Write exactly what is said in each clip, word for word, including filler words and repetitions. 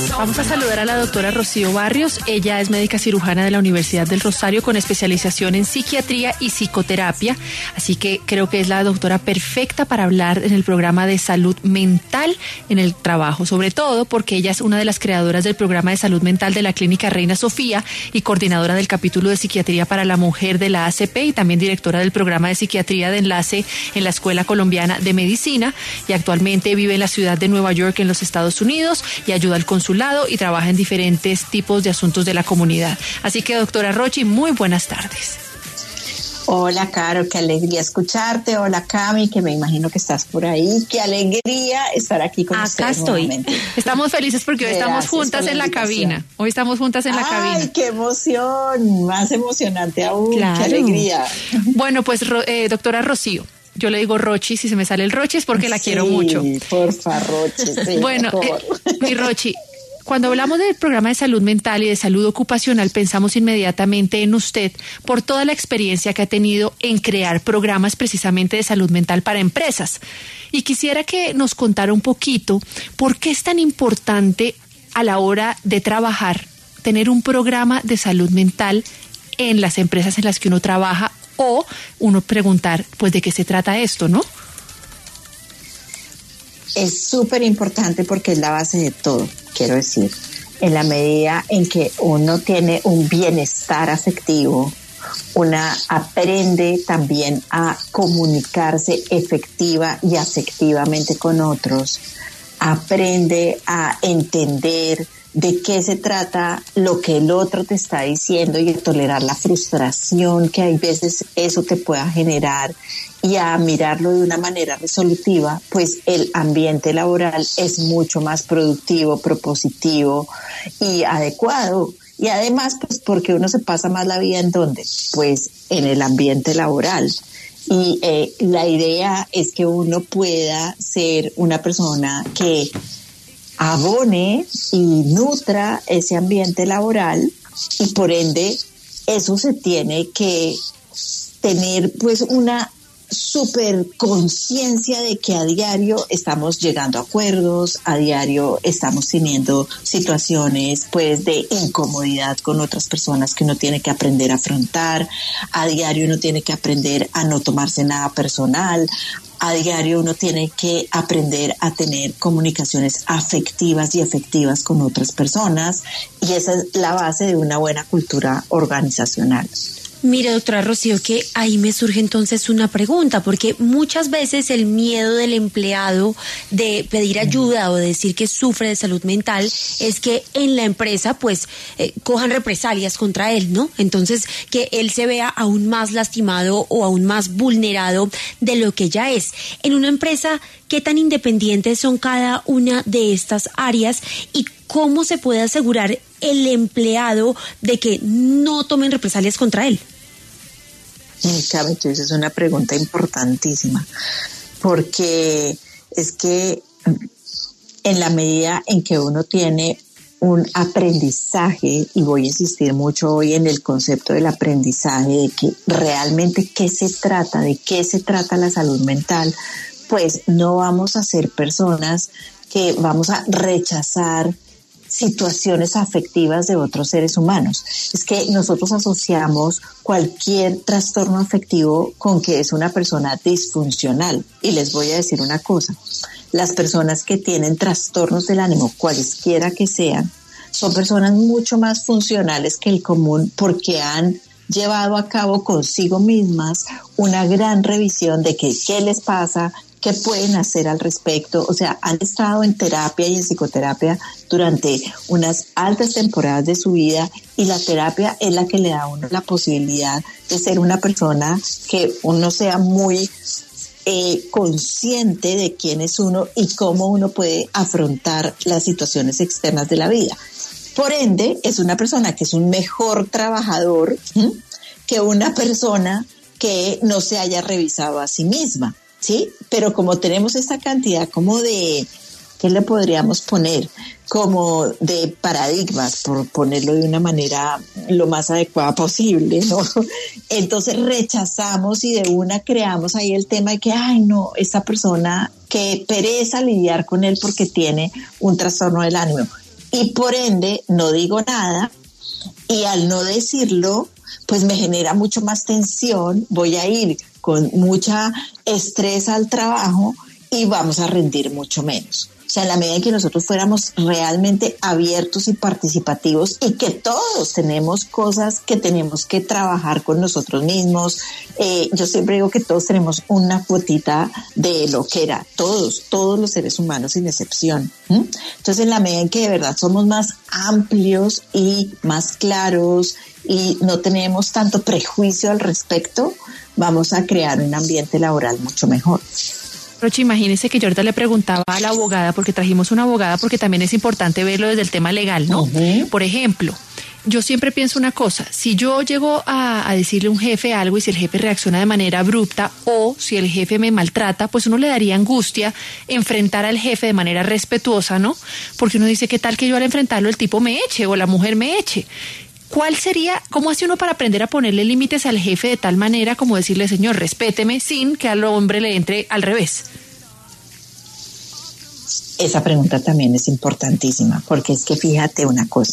Vamos a saludar a la doctora Rocío Barrios. Ella es médica cirujana de la Universidad del Rosario con especialización en psiquiatría y psicoterapia. Así que creo que es la doctora perfecta para hablar en el programa de salud mental en el trabajo, sobre todo porque ella es una de las creadoras del programa de salud mental de la Clínica Reina Sofía y coordinadora del capítulo de psiquiatría para la mujer de la A C P y también directora del programa de psiquiatría de enlace en la Escuela Colombiana de Medicina, y actualmente vive en la ciudad de Nueva York en los Estados Unidos y ayuda al consulado y trabaja en diferentes tipos de asuntos de la comunidad. Así que, doctora Rochi, muy buenas tardes. Hola, Caro, qué alegría escucharte. Hola, Cami, que me imagino que estás por ahí. Qué alegría estar aquí con Acá ustedes estoy. nuevamente. Estamos felices porque hoy Gracias estamos juntas la en la cabina. Hoy estamos juntas en la Ay, cabina. ¡Ay, qué emoción! Más emocionante aún. Claro. ¡Qué alegría! Bueno, pues, eh, doctora Rocío, yo le digo Rochi, si se me sale el Rochi es porque la sí, quiero mucho. Porfa, Rochi, sí, bueno, por favor. Eh, mi Rochi, cuando hablamos del programa de salud mental y de salud ocupacional, pensamos inmediatamente en usted por toda la experiencia que ha tenido en crear programas precisamente de salud mental para empresas. Y quisiera que nos contara un poquito por qué es tan importante a la hora de trabajar tener un programa de salud mental en las empresas en las que uno trabaja, o uno preguntar, pues, ¿de qué se trata esto, no? Es súper importante porque es la base de todo, quiero decir. En la medida en que uno tiene un bienestar afectivo, una aprende también a comunicarse efectiva y afectivamente con otros, aprende a entender de qué se trata lo que el otro te está diciendo y a tolerar la frustración que hay veces eso te pueda generar y a mirarlo de una manera resolutiva, pues el ambiente laboral es mucho más productivo, propositivo y adecuado. Y además, pues porque uno se pasa más la vida en ¿dónde? Pues en el ambiente laboral. Y eh, la idea es que uno pueda ser una persona que abone y nutra ese ambiente laboral, y por ende eso se tiene que tener pues una super conciencia de que a diario estamos llegando a acuerdos, a diario estamos teniendo situaciones pues de incomodidad con otras personas que uno tiene que aprender a afrontar, a diario uno tiene que aprender a no tomarse nada personal, a diario uno tiene que aprender a tener comunicaciones afectivas y efectivas con otras personas, y esa es la base de una buena cultura organizacional. Mire, doctora Rocío, que ahí me surge entonces una pregunta, porque muchas veces el miedo del empleado de pedir ayuda o de decir que sufre de salud mental es que en la empresa pues eh, cojan represalias contra él, ¿no? Entonces que él se vea aún más lastimado o aún más vulnerado de lo que ya es. En una empresa, ¿qué tan independientes son cada una de estas áreas y cómo se puede asegurar el empleado de que no tomen represalias contra él? Cami, tú dices una pregunta importantísima, porque es que en la medida en que uno tiene un aprendizaje, y voy a insistir mucho hoy en el concepto del aprendizaje, de que realmente qué se trata, de qué se trata la salud mental, pues no vamos a ser personas que vamos a rechazar situaciones afectivas de otros seres humanos. Es que nosotros asociamos cualquier trastorno afectivo con que es una persona disfuncional. Y les voy a decir una cosa, las personas que tienen trastornos del ánimo, cualesquiera que sean, son personas mucho más funcionales que el común porque han llevado a cabo consigo mismas una gran revisión de que, qué les pasa, qué pueden hacer al respecto. O sea, han estado en terapia y en psicoterapia durante unas altas temporadas de su vida, y la terapia es la que le da a uno la posibilidad de ser una persona que uno sea muy eh, consciente de quién es uno y cómo uno puede afrontar las situaciones externas de la vida. Por ende, es una persona que es un mejor trabajador ¿sí? que una persona que no se haya revisado a sí misma. Sí, pero como tenemos esta cantidad como de, ¿qué le podríamos poner? Como de paradigmas, por ponerlo de una manera lo más adecuada posible, ¿no? Entonces rechazamos y de una creamos ahí el tema de que, ay no, esta persona, qué pereza lidiar con él porque tiene un trastorno del ánimo. y por ende no digo nada, y al no decirlo, pues me genera mucho más tensión, voy a ir con mucha estrés al trabajo y vamos a rendir mucho menos. O sea, en la medida en que nosotros fuéramos realmente abiertos y participativos y que todos tenemos cosas que tenemos que trabajar con nosotros mismos. Eh, yo siempre digo que todos tenemos una cuotita de lo que era, todos, todos los seres humanos sin excepción. ¿Mm? Entonces, en la medida en que de verdad somos más amplios y más claros y no tenemos tanto prejuicio al respecto, vamos a crear un ambiente laboral mucho mejor. Rochi, imagínese que yo ahorita le preguntaba a la abogada, porque trajimos una abogada, porque también es importante verlo desde el tema legal, ¿no? Uh-huh. Por ejemplo, yo siempre pienso una cosa, si yo llego a, a decirle a un jefe algo y si el jefe reacciona de manera abrupta o si el jefe me maltrata, pues uno le daría angustia enfrentar al jefe de manera respetuosa, ¿no? Porque uno dice, ¿qué tal que yo al enfrentarlo el tipo me eche o la mujer me eche? ¿Cuál sería, cómo hace uno para aprender a ponerle límites al jefe de tal manera como decirle, señor, respéteme, sin que al hombre le entre al revés? Esa pregunta también es importantísima, porque es que fíjate una cosa,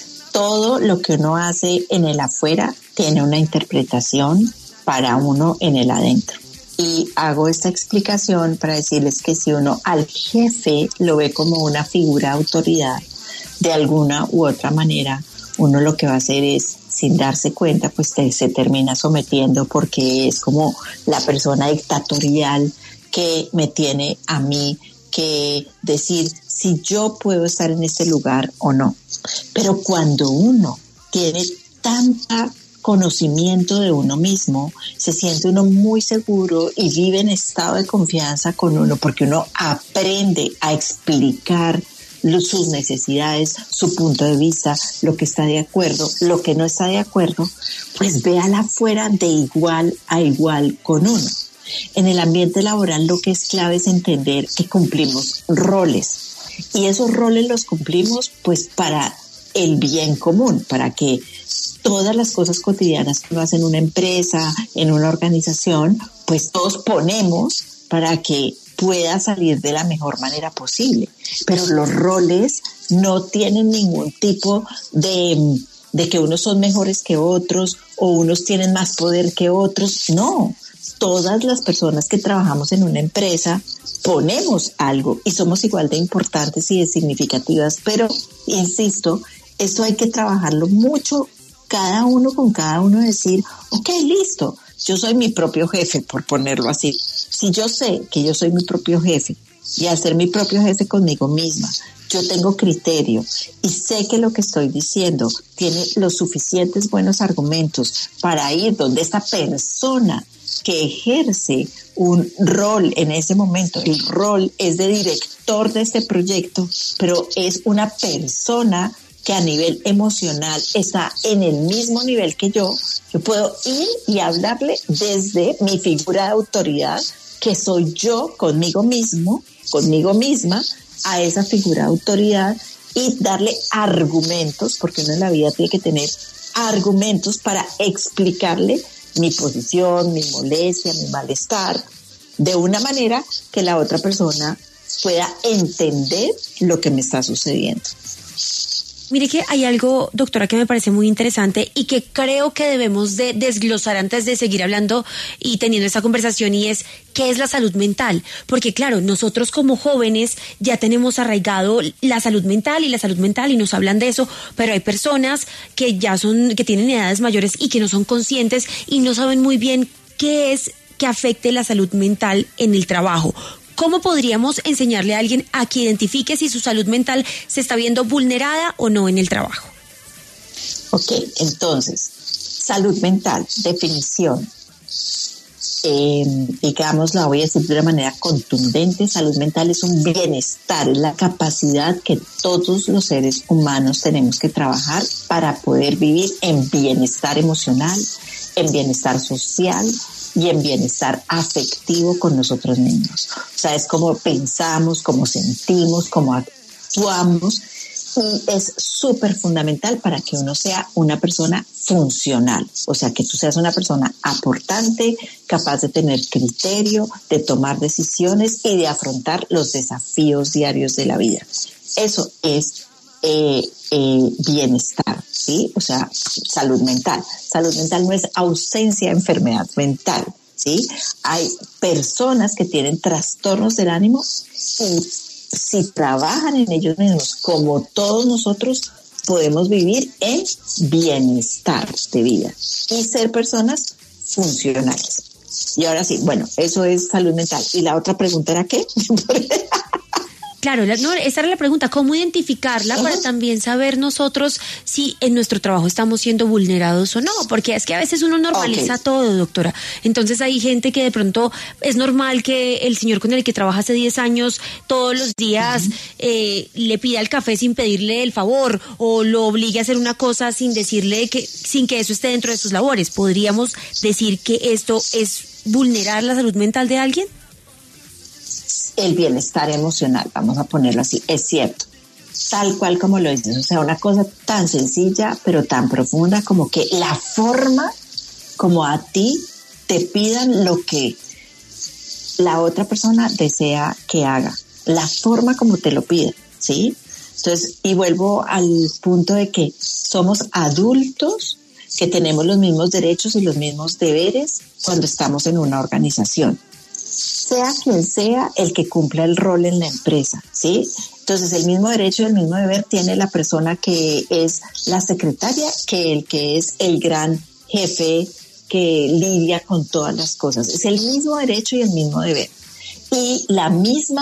todo lo que uno hace en el afuera tiene una interpretación para uno en el adentro. Y hago esta explicación para decirles que si uno al jefe lo ve como una figura de autoridad, de alguna u otra manera, uno lo que va a hacer es, sin darse cuenta, pues te, se termina sometiendo porque es como la persona dictatorial que me tiene a mí que decir si yo puedo estar en ese lugar o no. Pero cuando uno tiene tanta conocimiento de uno mismo, se siente uno muy seguro y vive en estado de confianza con uno porque uno aprende a explicar sus necesidades, su punto de vista, lo que está de acuerdo, lo que no está de acuerdo, pues véala afuera de igual a igual con uno. En el ambiente laboral lo que es clave es entender que cumplimos roles y esos roles los cumplimos pues para el bien común, para que todas las cosas cotidianas que uno hace en una empresa, en una organización, pues todos ponemos para que pueda salir de la mejor manera posible. Pero los roles no tienen ningún tipo de, de que unos son mejores que otros o unos tienen más poder que otros. No, todas las personas que trabajamos en una empresa ponemos algo y somos igual de importantes y de significativas, pero insisto, esto hay que trabajarlo mucho, cada uno con cada uno, decir, ok, listo, yo soy mi propio jefe, por ponerlo así. Si yo sé que yo soy mi propio jefe y al ser mi propio jefe conmigo misma, yo tengo criterio y sé que lo que estoy diciendo tiene los suficientes buenos argumentos para ir donde esta persona que ejerce un rol en ese momento, el rol es de director de este proyecto, pero es una persona que a nivel emocional está en el mismo nivel que yo, yo puedo ir y hablarle desde mi figura de autoridad, que soy yo conmigo mismo, conmigo misma, a esa figura de autoridad y darle argumentos, porque uno en la vida tiene que tener argumentos para explicarle mi posición, mi molestia, mi malestar, de una manera que la otra persona pueda entender lo que me está sucediendo. Mire que hay algo, doctora, que me parece muy interesante y que creo que debemos de desglosar antes de seguir hablando y teniendo esta conversación, y es ¿qué es la salud mental? Porque claro, nosotros como jóvenes ya tenemos arraigado la salud mental y la salud mental y nos hablan de eso, pero hay personas que ya son, que tienen edades mayores y que no son conscientes y no saben muy bien qué es que afecte la salud mental en el trabajo. ¿Cómo podríamos enseñarle a alguien a que identifique si su salud mental se está viendo vulnerada o no en el trabajo? Ok, entonces, salud mental, definición. Eh, digamos, la voy a decir de una manera contundente. Salud mental es un bienestar, es la capacidad que todos los seres humanos tenemos que trabajar para poder vivir en bienestar emocional, en bienestar social y en bienestar afectivo con nosotros mismos. O sea, es como pensamos, como sentimos, como actuamos, y es súper fundamental para que uno sea una persona funcional. O sea, que tú seas una persona aportante, capaz de tener criterio, de tomar decisiones y de afrontar los desafíos diarios de la vida. Eso es eh, eh, bienestar, ¿sí? O sea, salud mental. Salud mental no es ausencia de enfermedad mental, ¿sí? Hay personas que tienen trastornos del ánimo y si trabajan en ellos mismos, como todos nosotros, podemos vivir en bienestar de vida y ser personas funcionales. Y ahora sí, bueno, eso es salud mental. ¿Y la otra pregunta era qué? Claro, la, no, esa era la pregunta, ¿cómo identificarla uh-huh. para también saber nosotros si en nuestro trabajo estamos siendo vulnerados o no? Porque es que a veces uno normaliza okay. todo, doctora. Entonces hay gente que de pronto es normal que el señor con el que trabaja hace diez años todos los días uh-huh. eh, le pida el café sin pedirle el favor o lo obligue a hacer una cosa sin decirle que, sin que eso esté dentro de sus labores. ¿Podríamos decir que esto es vulnerar la salud mental de alguien? El bienestar emocional, vamos a ponerlo así, es cierto, tal cual como lo dices, o sea, una cosa tan sencilla pero tan profunda como que la forma como a ti te pidan lo que la otra persona desea que haga, la forma como te lo piden, ¿sí? Entonces, y vuelvo al punto de que somos adultos que tenemos los mismos derechos y los mismos deberes cuando estamos en una organización. Sea quien sea el que cumpla el rol en la empresa, ¿sí? Entonces, el mismo derecho y el mismo deber tiene la persona que es la secretaria que el que es el gran jefe que lidia con todas las cosas. Es el mismo derecho y el mismo deber. Y la misma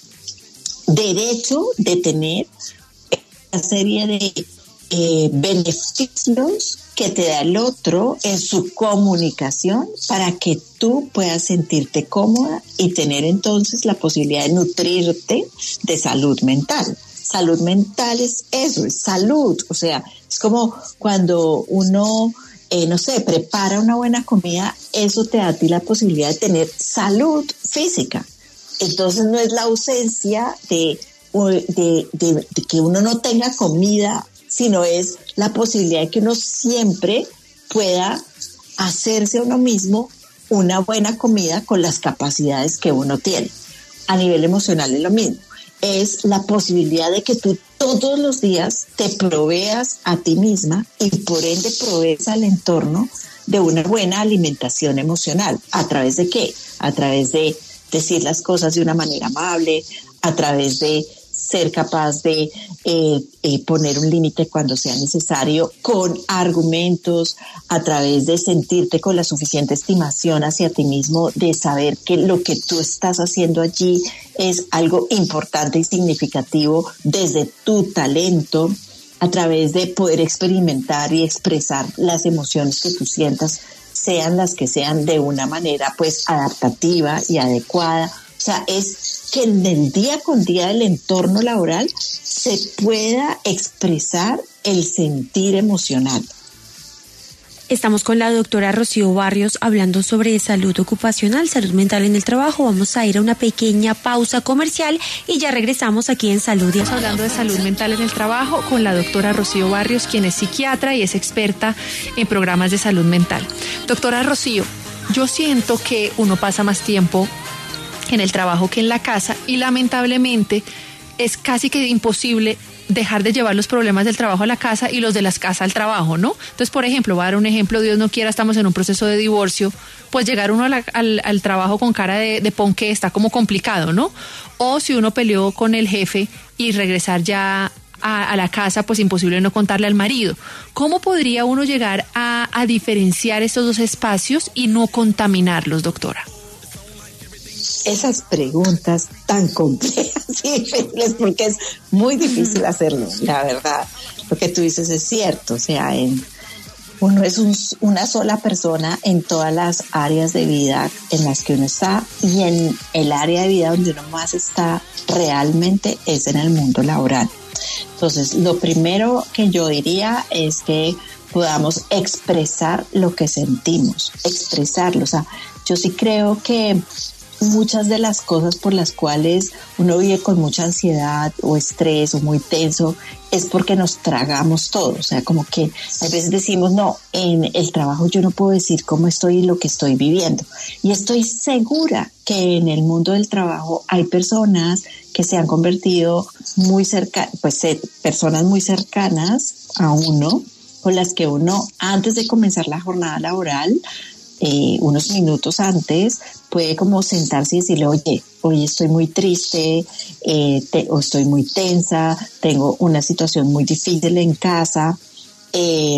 derecho de tener una serie de eh, beneficios que te da el otro en su comunicación para que tú puedas sentirte cómoda y tener entonces la posibilidad de nutrirte de salud mental. Salud mental es eso, es salud. O sea, es como cuando uno, eh, no sé, prepara una buena comida, eso te da a ti la posibilidad de tener salud física. Entonces no es la ausencia de, de, de, de que uno no tenga comida, sino es la posibilidad de que uno siempre pueda hacerse a uno mismo una buena comida con las capacidades que uno tiene. A nivel emocional es lo mismo. Es la posibilidad de que tú todos los días te proveas a ti misma y por ende provees al entorno de una buena alimentación emocional. ¿A través de qué? A través de decir las cosas de una manera amable, a través de ser capaz de eh, eh, poner un límite cuando sea necesario, con argumentos, a través de sentirte con la suficiente estimación hacia ti mismo, de saber que lo que tú estás haciendo allí es algo importante y significativo desde tu talento, a través de poder experimentar y expresar las emociones que tú sientas, sean las que sean, de una manera pues adaptativa y adecuada. O sea, es que en el día con día del entorno laboral se pueda expresar el sentir emocional. Estamos con la doctora Rocío Barrios hablando sobre salud ocupacional, salud mental en el trabajo. Vamos a ir a una pequeña pausa comercial y ya regresamos aquí en Salud. Estamos hablando de salud mental en el trabajo con la doctora Rocío Barrios, quien es psiquiatra y es experta en programas de salud mental. Doctora Rocío, yo siento que uno pasa más tiempo en el trabajo que en la casa y lamentablemente es casi que imposible dejar de llevar los problemas del trabajo a la casa y los de las casas al trabajo, ¿no? Entonces, por ejemplo, voy a dar un ejemplo, Dios no quiera, estamos en un proceso de divorcio, pues llegar uno a la, al, al trabajo con cara de, de ponqué está como complicado, ¿no? O si uno peleó con el jefe y regresar ya a, a la casa, pues imposible no contarle al marido. ¿Cómo podría uno llegar a, a diferenciar estos dos espacios y no contaminarlos, doctora? Esas preguntas tan complejas y difíciles, porque es muy difícil hacerlo, la verdad. Lo que tú dices es cierto, o sea, en, uno es un, una sola persona en todas las áreas de vida en las que uno está, y en el área de vida donde uno más está realmente es en el mundo laboral. Entonces, lo primero que yo diría es que podamos expresar lo que sentimos, expresarlo. O sea, yo sí creo que muchas de las cosas por las cuales uno vive con mucha ansiedad o estrés o muy tenso es porque nos tragamos todo. O sea, como que a veces decimos, no, en el trabajo yo no puedo decir cómo estoy y lo que estoy viviendo. Y estoy segura que en el mundo del trabajo hay personas que se han convertido muy cerca, pues personas muy cercanas a uno, con las que uno antes de comenzar la jornada laboral, Eh, unos minutos antes, puede como sentarse y decirle, oye, hoy estoy muy triste, eh, te, o estoy muy tensa, tengo una situación muy difícil en casa, eh,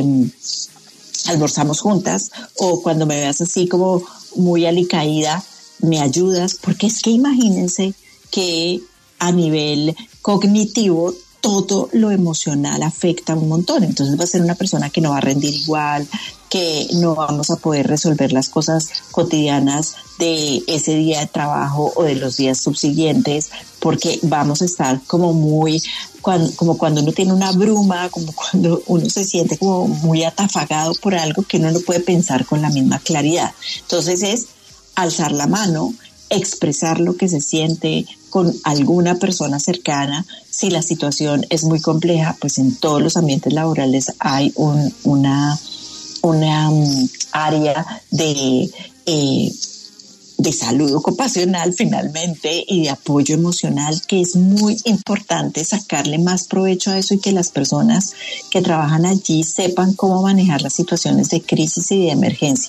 almorzamos juntas, o cuando me veas así como muy alicaída, me ayudas, porque es que imagínense que a nivel cognitivo todo lo emocional afecta un montón. Entonces va a ser una persona que no va a rendir igual, que no vamos a poder resolver las cosas cotidianas de ese día de trabajo o de los días subsiguientes, porque vamos a estar como muy, cuando, como cuando uno tiene una bruma, como cuando uno se siente como muy atafagado por algo que uno no puede pensar con la misma claridad. Entonces es alzar la mano, expresar lo que se siente con alguna persona cercana. Si la situación es muy compleja, pues en todos los ambientes laborales hay un, una, una um, área de, eh, de salud ocupacional finalmente y de apoyo emocional, que es muy importante sacarle más provecho a eso y que las personas que trabajan allí sepan cómo manejar las situaciones de crisis y de emergencia.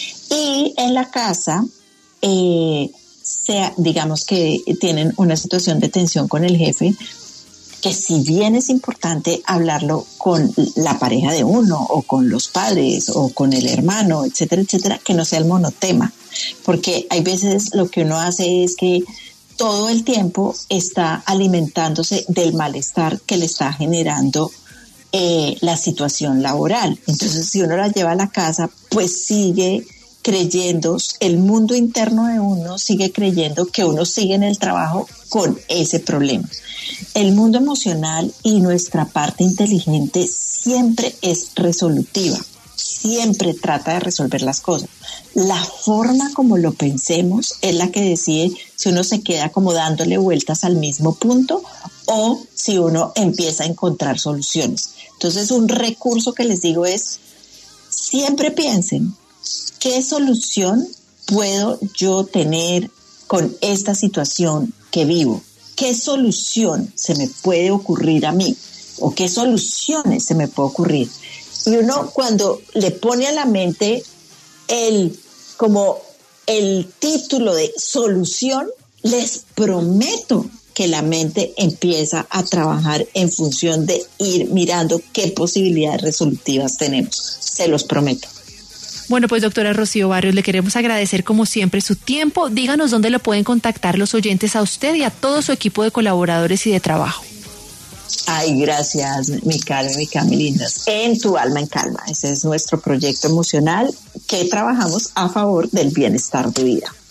Y en la casa, eh, sea, digamos que tienen una situación de tensión con el jefe, que si bien es importante hablarlo con la pareja de uno o con los padres o con el hermano, etcétera, etcétera, que no sea el monotema, porque hay veces lo que uno hace es que todo el tiempo está alimentándose del malestar que le está generando eh, la situación laboral. Entonces, si uno la lleva a la casa, pues sigue creyendo, el mundo interno de uno sigue creyendo que uno sigue en el trabajo con ese problema. El mundo emocional y nuestra parte inteligente siempre es resolutiva, siempre trata de resolver las cosas. La forma como lo pensemos es la que decide si uno se queda como dándole vueltas al mismo punto o si uno empieza a encontrar soluciones. Entonces, un recurso que les digo es, siempre piensen, ¿qué solución puedo yo tener con esta situación que vivo? ¿Qué solución se me puede ocurrir a mí? ¿O qué soluciones se me puede ocurrir? Y uno cuando le pone a la mente el, como el título de solución, les prometo que la mente empieza a trabajar en función de ir mirando qué posibilidades resolutivas tenemos. Se los prometo. Bueno, pues doctora Rocío Barrios, le queremos agradecer como siempre su tiempo. Díganos dónde lo pueden contactar los oyentes a usted y a todo su equipo de colaboradores y de trabajo. Ay, gracias, mi Carmen, mi Cami lindas. En Tu Alma en Calma. Ese es nuestro proyecto emocional que trabajamos a favor del bienestar de vida.